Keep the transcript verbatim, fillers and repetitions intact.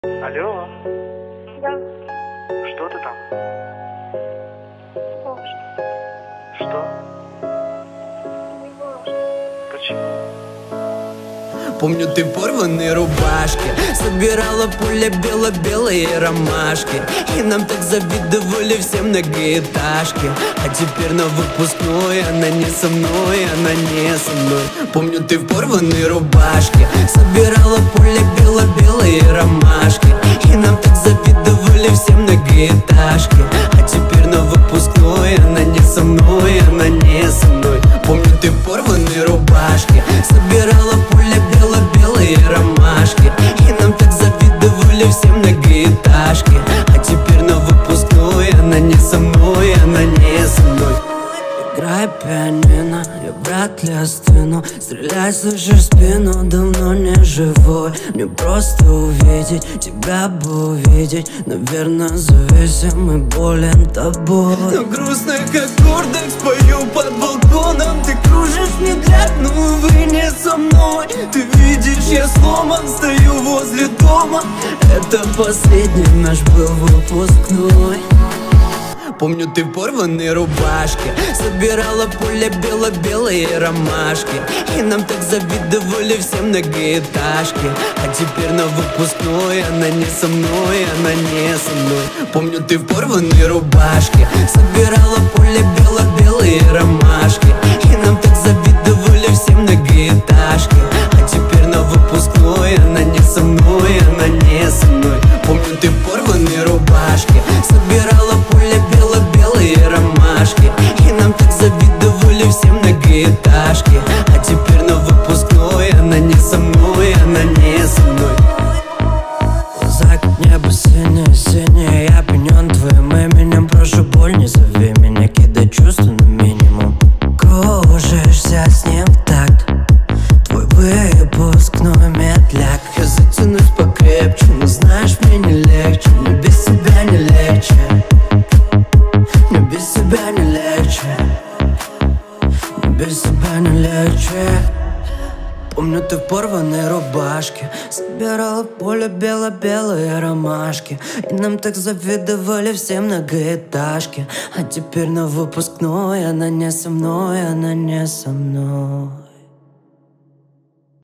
Алло, Да, что ты там? можно, Что? не можно. Почему? Помню, ты в порванной рубашке собирала пуля бело-белые ромашки, и нам так завидовали все многоэтажки. А теперь на выпускной она не со мной, она не со мной. Помню, ты в порванной рубашке собирала пуля бело-белые ромашки, и нам так завидовали все многоэтажки. А теперь на выпускной она не со мной, она не со мной. Помню, ты в порванной рубашке собирала пуля бело-белые ромашки, и нам так завидовали все многоэтажки. А теперь на выпускной она не со мной, она не со мной. Играй пианино, я вряд ли остыну. Стреляй, слышишь в спину, давно не живой. Мне просто увидеть, тебя бы увидеть. Наверное, зависим и болен тобой. Но грустно, как кордекс, спою под балконом. Ты кружишь мне трек, но увы, не со мной. Ты видишь, я сломан, стою возле дома. Это последний наш был выпускной. Помню, ты в порванной рубашке собирала пуля бело-белые ромашки, и нам так завидовали все многоэтажки. А теперь на выпускной она не со мной, она не со мной. Помню, ты в порванной рубашке собирала пуля бело-белые ромашки, и нам так завидовали все многоэтажки. А теперь на выпускной она не со мной, она не со мной. Помню, ты в порванной рубашке собирала пуля бело-белые ромашки, и нам так завидовали все многоэтажки. А теперь на выпускной она не со мной, она не со мной. Глаза как небо синее-синее, я опьянен твоим именем. Прошу, боль, не зови меня, кидай чувства на минимум. Кружишься с ним в такт, твой выпускной медляк. Я затянусь покрепче, но знаешь, мне не легче. Мне без тебя не легче, мне без тебя не легче, мне без тебя не легче. Помню, ты в порванной рубашке собирала поле бело-белые ромашки, и нам так завидовали все многоэтажки. А теперь на выпускной она не со мной, она не со мной.